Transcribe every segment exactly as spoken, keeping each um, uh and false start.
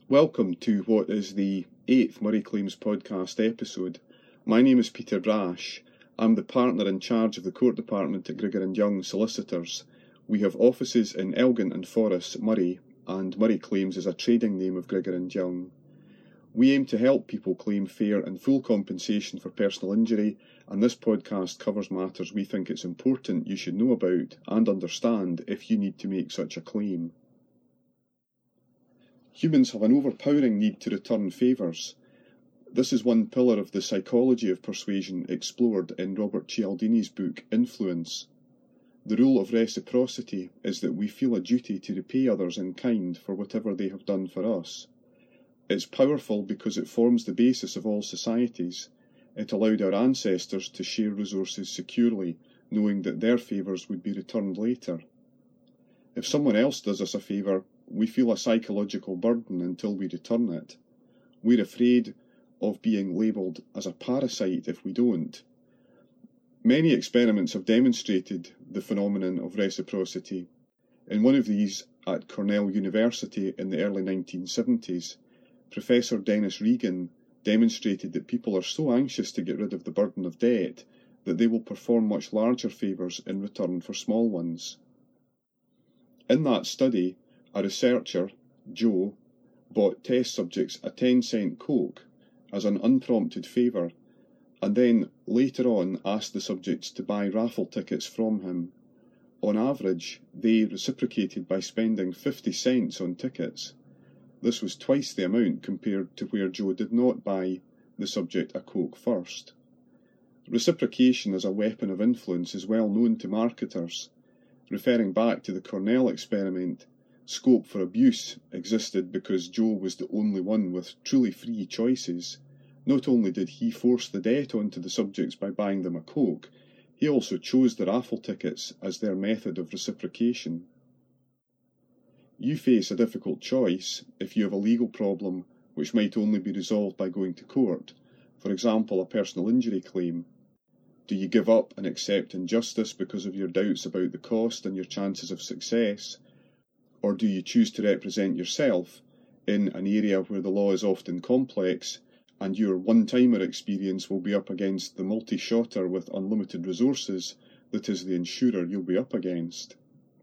Welcome to what is the eighth Murray Claims podcast episode. My name is Peter Brash. I'm the partner in charge of the court department at Grigor and Young Solicitors. We have offices in Elgin and Forres, Murray, and Murray Claims is a trading name of Grigor and Young. We aim to help people claim fair and full compensation for personal injury, and this podcast covers matters we think it's important you should know about and understand if you need to make such a claim. Humans have an overpowering need to return favours. This is one pillar of the psychology of persuasion explored in Robert Cialdini's book Influence. The rule of reciprocity is that we feel a duty to repay others in kind for whatever they have done for us. It's powerful because it forms the basis of all societies. It allowed our ancestors to share resources securely, knowing that their favours would be returned later. If someone else does us a favour, we feel a psychological burden until we return it. We're afraid of being labelled as a parasite if we don't. Many experiments have demonstrated the phenomenon of reciprocity. In one of these at Cornell University in the early nineteen seventies, Professor Dennis Regan demonstrated that people are so anxious to get rid of the burden of debt that they will perform much larger favours in return for small ones. In that study, a researcher, Joe, bought test subjects a ten cent Coke as an unprompted favour, and then later on asked the subjects to buy raffle tickets from him. On average, they reciprocated by spending fifty cents on tickets. This was twice the amount compared to where Joe did not buy the subject a Coke first. Reciprocation as a weapon of influence is well known to marketers. Referring back to the Cornell experiment, scope for abuse existed because Joe was the only one with truly free choices. Not only did he force the debt onto the subjects by buying them a Coke, he also chose the raffle tickets as their method of reciprocation. You face a difficult choice if you have a legal problem which might only be resolved by going to court, for example, a personal injury claim. Do you give up and accept injustice because of your doubts about the cost and your chances of success? Or do you choose to represent yourself in an area where the law is often complex and your one-timer experience will be up against the multi-shotter with unlimited resources that is the insurer you'll be up against?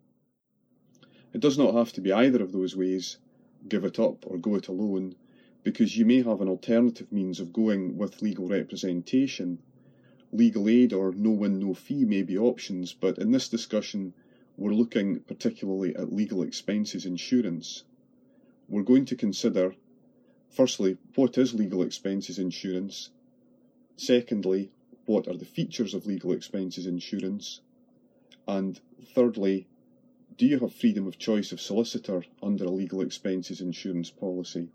It does not have to be either of those ways, give it up or go it alone, because you may have an alternative means of going with legal representation. Legal aid or no-win, no-fee may be options, but in this discussion we're looking particularly at legal expenses insurance. We're going to consider, firstly, what is legal expenses insurance? Secondly, what are the features of legal expenses insurance? And thirdly, do you have freedom of choice of solicitor under a legal expenses insurance policy?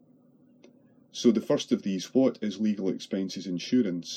So the first of these, what is legal expenses insurance?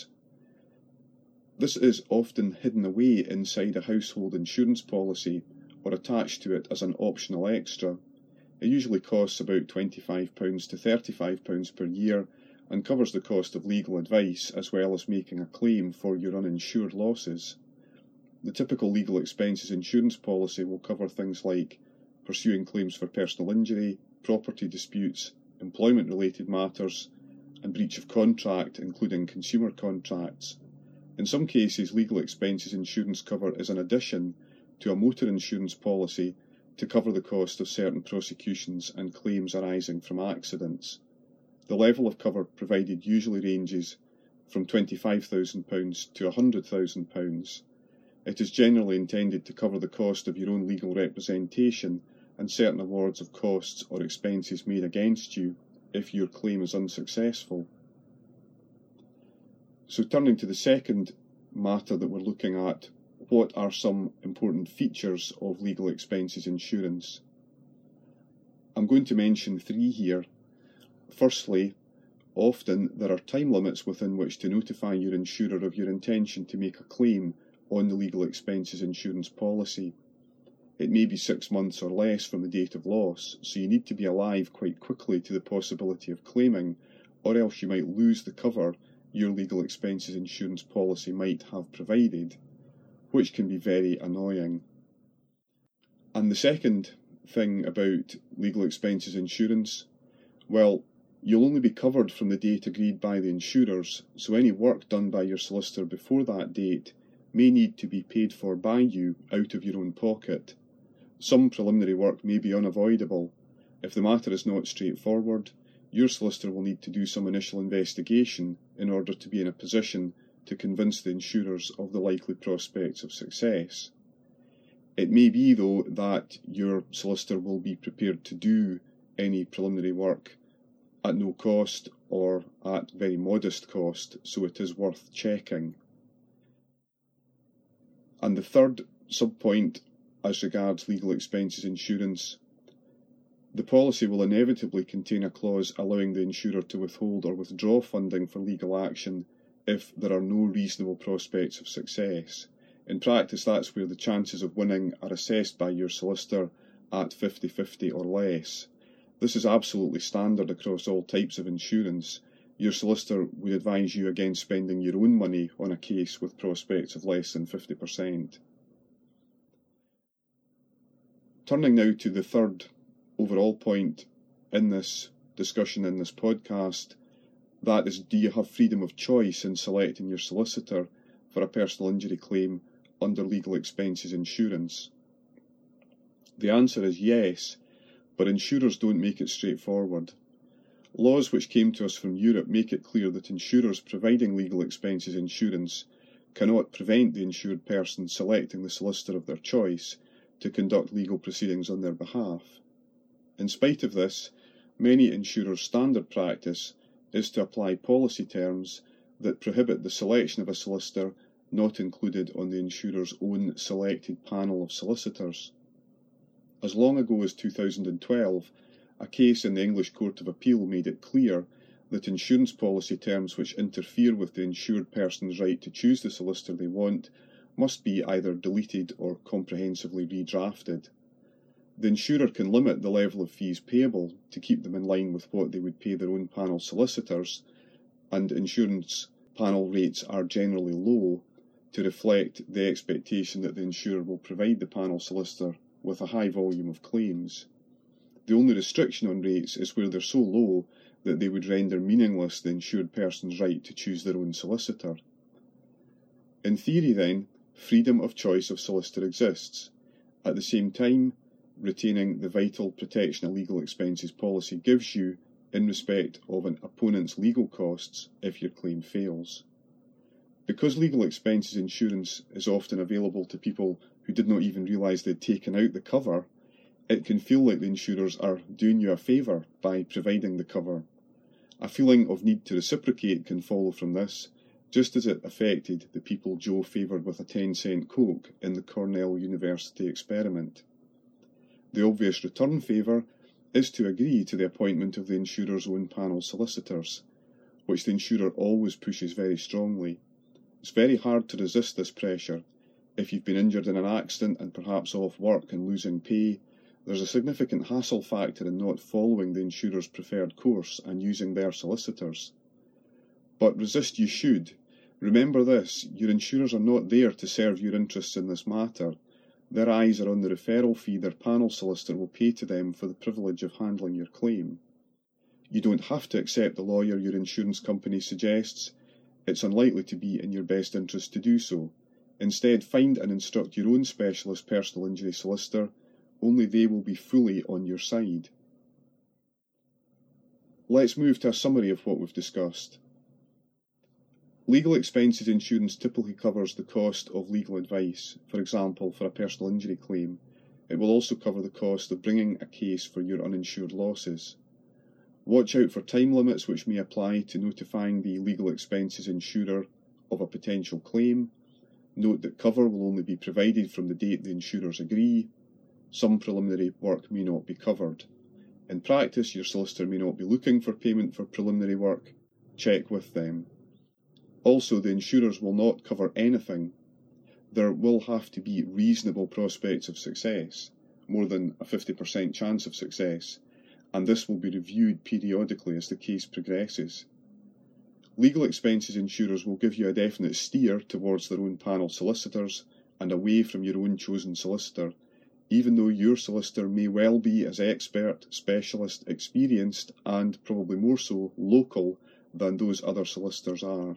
This is often hidden away inside a household insurance policy or attached to it as an optional extra. It usually costs about twenty-five pounds to thirty-five pounds per year and covers the cost of legal advice as well as making a claim for your uninsured losses. The typical legal expenses insurance policy will cover things like pursuing claims for personal injury, property disputes, employment-related matters, and breach of contract, including consumer contracts. In some cases, legal expenses insurance cover is an addition to a motor insurance policy to cover the cost of certain prosecutions and claims arising from accidents. The level of cover provided usually ranges from twenty-five thousand pounds to one hundred thousand pounds. It is generally intended to cover the cost of your own legal representation and certain awards of costs or expenses made against you if your claim is unsuccessful. So turning to the second matter that we're looking at, what are some important features of legal expenses insurance? I'm going to mention three here. Firstly, often there are time limits within which to notify your insurer of your intention to make a claim on the legal expenses insurance policy. It may be six months or less from the date of loss, so you need to be alive quite quickly to the possibility of claiming, or else you might lose the cover your legal expenses insurance policy might have provided, which can be very annoying. And the second thing about legal expenses insurance, Well, you'll only be covered from the date agreed by the insurers, so any work done by your solicitor before that date may need to be paid for by you out of your own pocket. Some preliminary work may be unavoidable. If the matter is not straightforward, your solicitor will need to do some initial investigation in order to be in a position to convince the insurers of the likely prospects of success. It may be, though, that your solicitor will be prepared to do any preliminary work at no cost or at very modest cost, so it is worth checking. And the third subpoint as regards legal expenses insurance, the policy will inevitably contain a clause allowing the insurer to withhold or withdraw funding for legal action if there are no reasonable prospects of success. In practice, that's where the chances of winning are assessed by your solicitor at fifty fifty or less. This is absolutely standard across all types of insurance. Your solicitor would advise you against spending your own money on a case with prospects of less than fifty percent. Turning now to the third overall point in this discussion, in this podcast, that is, do you have freedom of choice in selecting your solicitor for a personal injury claim under legal expenses insurance? The answer is yes, but insurers don't make it straightforward. Laws which came to us from Europe make it clear that insurers providing legal expenses insurance cannot prevent the insured person selecting the solicitor of their choice to conduct legal proceedings on their behalf. In spite of this, many insurers' standard practice is to apply policy terms that prohibit the selection of a solicitor not included on the insurer's own selected panel of solicitors. As long ago as two thousand twelve, a case in the English Court of Appeal made it clear that insurance policy terms which interfere with the insured person's right to choose the solicitor they want must be either deleted or comprehensively redrafted. The insurer can limit the level of fees payable to keep them in line with what they would pay their own panel solicitors, and insurance panel rates are generally low to reflect the expectation that the insurer will provide the panel solicitor with a high volume of claims. The only restriction on rates is where they're so low that they would render meaningless the insured person's right to choose their own solicitor. In theory, then, freedom of choice of solicitor exists. At the same time, retaining the vital protection a legal expenses policy gives you in respect of an opponent's legal costs if your claim fails. Because legal expenses insurance is often available to people who did not even realise they'd taken out the cover, it can feel like the insurers are doing you a favour by providing the cover. A feeling of need to reciprocate can follow from this, just as it affected the people Joe favoured with a ten cent Coke in the Cornell University experiment. The obvious return favour is to agree to the appointment of the insurer's own panel solicitors, which the insurer always pushes very strongly. It's very hard to resist this pressure. If you've been injured in an accident and perhaps off work and losing pay, there's a significant hassle factor in not following the insurer's preferred course and using their solicitors. But resist you should. Remember this, your insurers are not there to serve your interests in this matter. Their eyes are on the referral fee their panel solicitor will pay to them for the privilege of handling your claim. You don't have to accept the lawyer your insurance company suggests. It's unlikely to be in your best interest to do so. Instead, find and instruct your own specialist personal injury solicitor. Only they will be fully on your side. Let's move to a summary of what we've discussed. Legal expenses insurance typically covers the cost of legal advice, for example, for a personal injury claim. It will also cover the cost of bringing a case for your uninsured losses. Watch out for time limits which may apply to notifying the legal expenses insurer of a potential claim. Note that cover will only be provided from the date the insurers agree. Some preliminary work may not be covered. In practice, your solicitor may not be looking for payment for preliminary work. Check with them. Also, the insurers will not cover anything. There will have to be reasonable prospects of success, more than a fifty percent chance of success, and this will be reviewed periodically as the case progresses. Legal expenses insurers will give you a definite steer towards their own panel solicitors and away from your own chosen solicitor even though your solicitor may well be as expert, specialist, experienced, and probably more so local than those other solicitors are.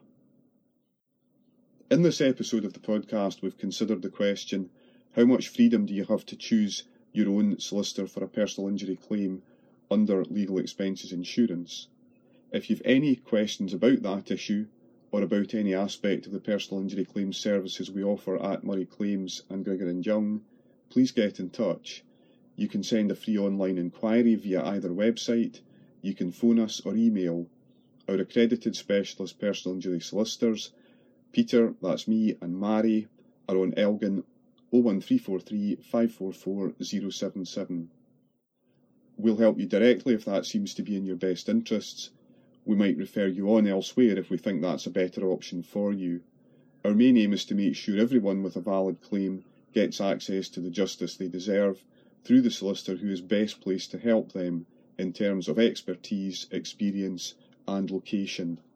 In this episode of the podcast, we've considered the question, how much freedom do you have to choose your own solicitor for a personal injury claim under legal expenses insurance? If you've any questions about that issue, or about any aspect of the personal injury claims services we offer at Murray Claims and Gregor and Young, please get in touch. You can send a free online inquiry via either website, you can phone us or email. Our accredited specialist personal injury solicitors, Peter, that's me, and Mary, are on Elgin oh one three four three, five four four, zero seven seven. We'll help you directly if that seems to be in your best interests. We might refer you on elsewhere if we think that's a better option for you. Our main aim is to make sure everyone with a valid claim gets access to the justice they deserve through the solicitor who is best placed to help them in terms of expertise, experience, and location.